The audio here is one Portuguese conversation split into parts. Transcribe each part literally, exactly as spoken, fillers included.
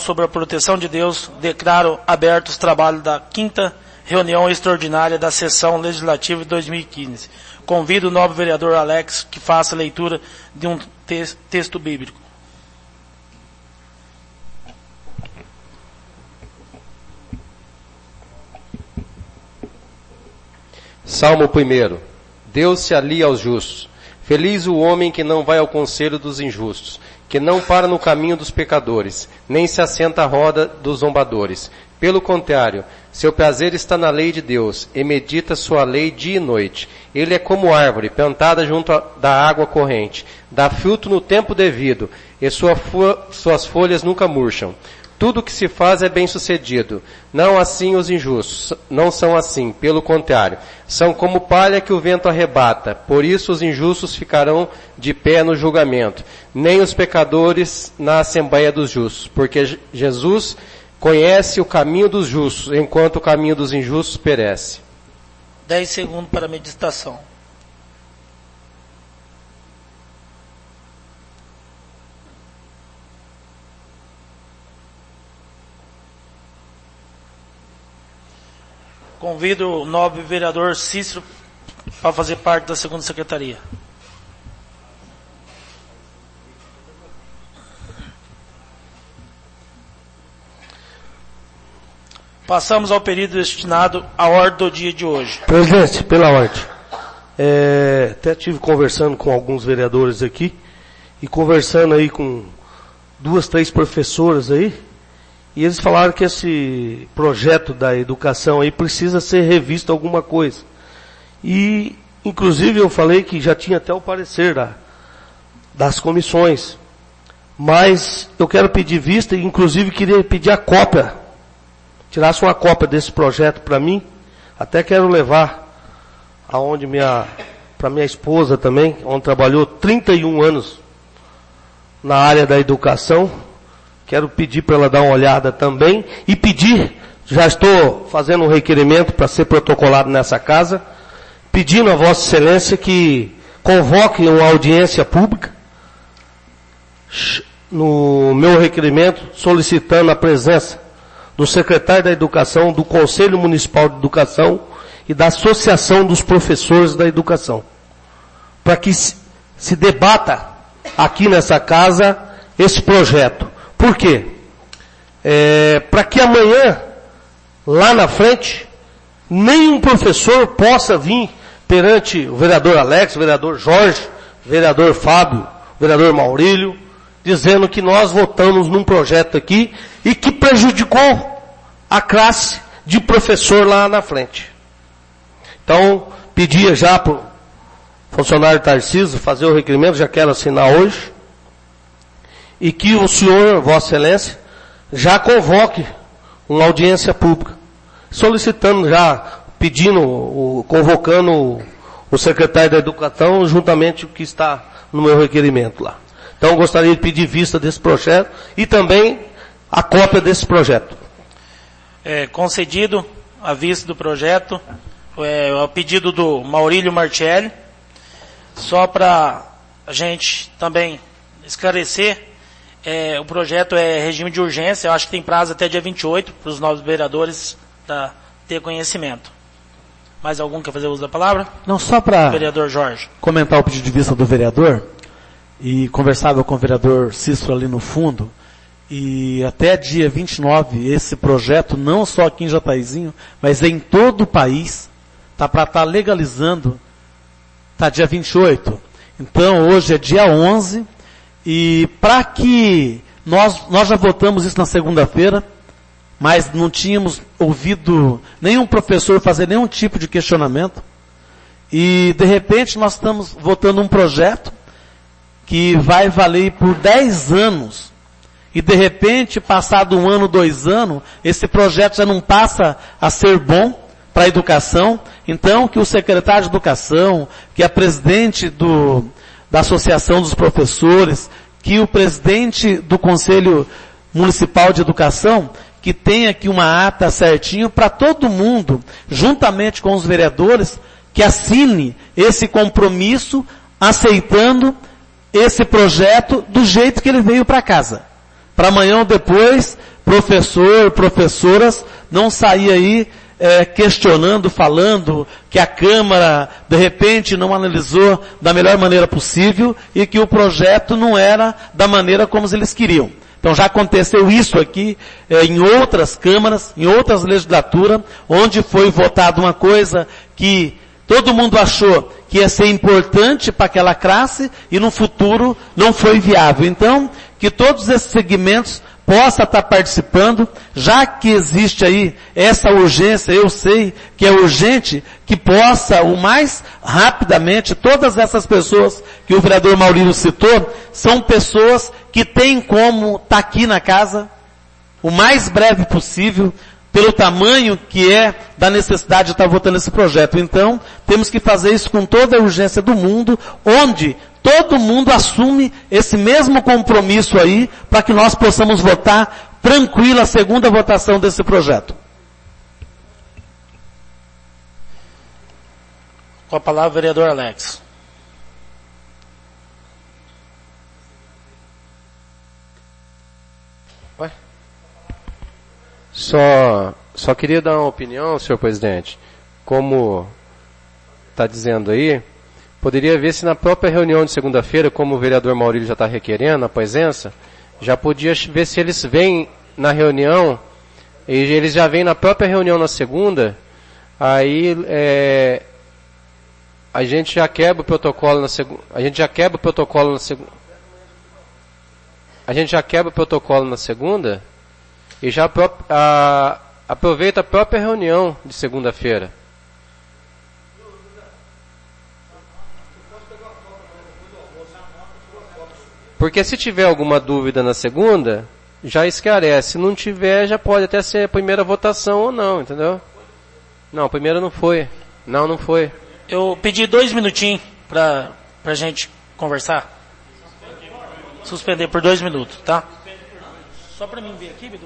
sobre a proteção de Deus, declaro abertos os trabalhos da quinta reunião extraordinária da sessão legislativa de dois mil e quinze. Convido o novo vereador Alex que faça a leitura de um te- texto bíblico. Salmo primeiro. Deus se alia aos justos. Feliz o homem que não vai ao conselho dos injustos, que não para no caminho dos pecadores, nem se assenta à roda dos zombadores. Pelo contrário, seu prazer está na lei de Deus, e medita sua lei dia e noite. Ele é como árvore plantada junto a, da água corrente, dá fruto no tempo devido, e sua fu- suas folhas nunca murcham. Tudo o que se faz é bem sucedido. Não assim os injustos, não são assim, pelo contrário. São como palha que o vento arrebata, por isso os injustos ficarão de pé no julgamento, nem os pecadores na assembleia dos justos, porque Jesus conhece o caminho dos justos, enquanto o caminho dos injustos perece. Dez segundos para a meditação. Convido o nobre vereador Cícero para fazer parte da segunda secretaria. Passamos ao período destinado à ordem do dia de hoje. Presidente, pela ordem. É, até estive conversando com alguns vereadores aqui e conversando aí com duas, três professoras aí, e eles falaram que esse projeto da educação aí precisa ser revisto alguma coisa. E, inclusive, eu falei que já tinha até o parecer da, das comissões. Mas eu quero pedir vista e, inclusive, queria pedir a cópia. Tirasse uma cópia desse projeto para mim. Até quero levar aonde minha, para minha esposa também, onde trabalhou trinta e um anos na área da educação. Quero pedir para ela dar uma olhada também e pedir, já estou fazendo um requerimento para ser protocolado nessa casa, pedindo a Vossa Excelência que convoque uma audiência pública no meu requerimento, solicitando a presença do secretário da Educação, do Conselho Municipal de Educação e da Associação dos Professores da Educação, para que se, se debata aqui nessa casa esse projeto. Por quê? É, para que amanhã, lá na frente, nenhum professor possa vir perante o vereador Alex, o vereador Jorge, o vereador Fábio, o vereador Maurílio, dizendo que nós votamos num projeto aqui e que prejudicou a classe de professor lá na frente. Então, pedia já para o funcionário Tarcísio fazer o requerimento, já quero assinar hoje, e que o senhor, Vossa Excelência, já convoque uma audiência pública, solicitando já, pedindo, o, convocando o, o secretário da Educação, juntamente com o que está no meu requerimento lá. Então, gostaria de pedir vista desse projeto e também a cópia desse projeto. É, concedido a vista do projeto, é, ao pedido do Maurílio Martelli, só para a gente também esclarecer. É, o projeto é regime de urgência, eu acho que tem prazo até dia vinte e oito para os novos vereadores da, ter conhecimento. Mais algum quer fazer uso da palavra? Não, só para vereador Jorge comentar o pedido de vista do vereador, e conversava com o vereador Cícero ali no fundo, e até dia vinte e nove esse projeto, não só aqui em Jataizinho, mas em todo o país, está para estar legalizando, está dia vinte e oito. Então hoje é dia onze, e para que nós, nós já votamos isso na segunda-feira, mas não tínhamos ouvido nenhum professor fazer nenhum tipo de questionamento, e de repente nós estamos votando um projeto que vai valer por dez anos, e de repente, passado um ano, dois anos, esse projeto já não passa a ser bom para a educação. Então, que o secretário de Educação, que a presidente do, da Associação dos Professores, que o presidente do Conselho Municipal de Educação, que tenha aqui uma ata certinho para todo mundo, juntamente com os vereadores, que assine esse compromisso, aceitando esse projeto do jeito que ele veio para casa. Para amanhã ou depois professor, professoras, não sair aí é, questionando, falando que a Câmara, de repente, não analisou da melhor maneira possível e que o projeto não era da maneira como eles queriam. Então já aconteceu isso aqui é, em outras câmaras, em outras legislaturas, onde foi votada uma coisa que todo mundo achou que ia ser importante para aquela classe e no futuro não foi viável. Então, que todos esses segmentos possam estar participando, já que existe aí essa urgência, eu sei que é urgente, que possa o mais rapidamente, todas essas pessoas que o vereador Maurílio citou, são pessoas que têm como estar aqui na casa o mais breve possível, pelo tamanho que é da necessidade de estar votando esse projeto. Então, temos que fazer isso com toda a urgência do mundo, onde todo mundo assume esse mesmo compromisso aí, para que nós possamos votar tranquilo a segunda votação desse projeto. Com a palavra, o vereador Alex. Só, só queria dar uma opinião, senhor presidente. Como está dizendo aí, poderia ver se na própria reunião de segunda-feira, como o vereador Maurílio já está requerendo a presença, já podia ver se eles vêm na reunião, e eles já vêm na própria reunião na segunda, aí é, a gente já quebra o protocolo na segunda, a gente já quebra o protocolo na segunda, a gente já quebra o protocolo na segunda, e já a, aproveita a própria reunião de segunda-feira. Porque se tiver alguma dúvida na segunda, já esclarece. Se não tiver, já pode até ser a primeira votação ou não, entendeu? Não, a primeira não foi. Não, não foi. Eu pedi dois minutinhos pra, pra gente conversar. Suspender por dois minutos, tá? Só pra mim ver aqui, Bidu.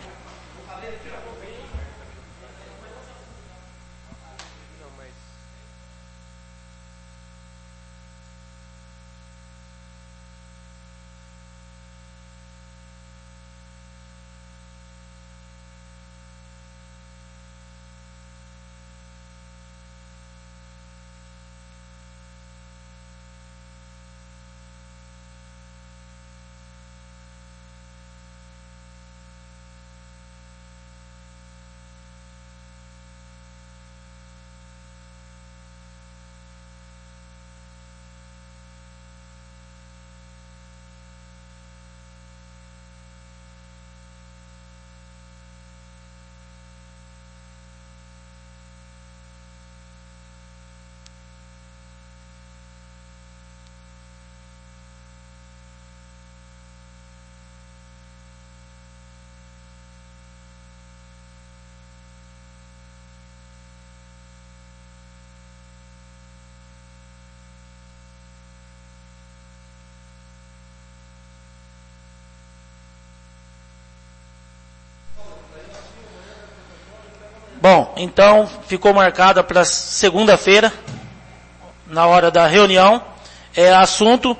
Bom, então ficou marcada para segunda-feira, na hora da reunião, é assunto...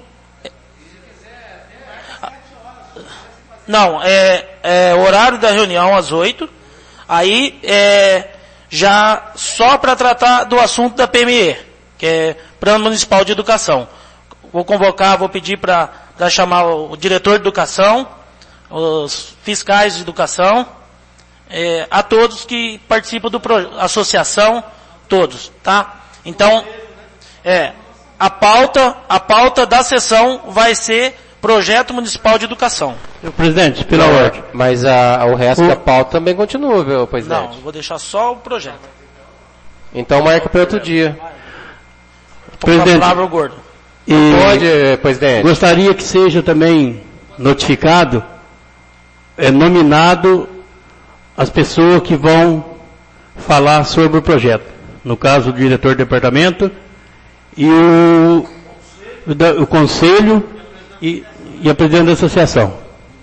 Não, é, é horário da reunião às oito, aí é já só para tratar do assunto da P M E, que é Plano Municipal de Educação. Vou convocar, vou pedir para chamar o diretor de educação, os fiscais de educação, É, a todos que participam do projeto, associação, todos, tá? Então, é, a pauta, a pauta da sessão vai ser Projeto Municipal de Educação. Senhor presidente, pela Não, ordem. Mas a, o resto O- da pauta também continua, viu, presidente? Não, eu vou deixar só o projeto. Então marca para outro dia. Com a Presidente, palavra o Gordo. e Pode, presidente? gostaria que seja também notificado, é, nominado as pessoas que vão falar sobre o projeto. No caso, o diretor do departamento e o, o, da- o conselho e, e a presidente da associação.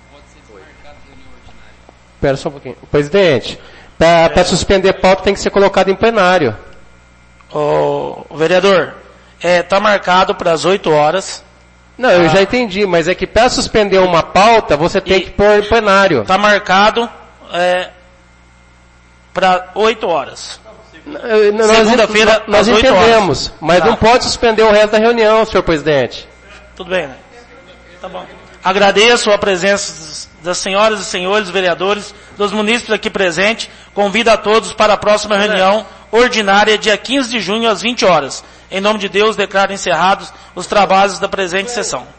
Espera só um pouquinho. Presidente, para suspender pauta tem que ser colocado em plenário. Ô, vereador, é, tá marcado para as oito horas, Não, eu já entendi, mas é que para suspender uma pauta, você tem E- que pôr em plenário. Está marcado é, para oito horas. Eh, nós- Segunda-feira, Nós às oito entendemos, horas. mas Tá. não pode suspender o resto da reunião, senhor presidente. Tudo bem, né? Tá bom. Agradeço a presença das senhoras e senhores vereadores, dos munícipes aqui presentes. Convido a todos para a próxima reunião ordinária, dia quinze de junho, às vinte horas. Em nome de Deus, declaro encerrados os trabalhos da presente sessão.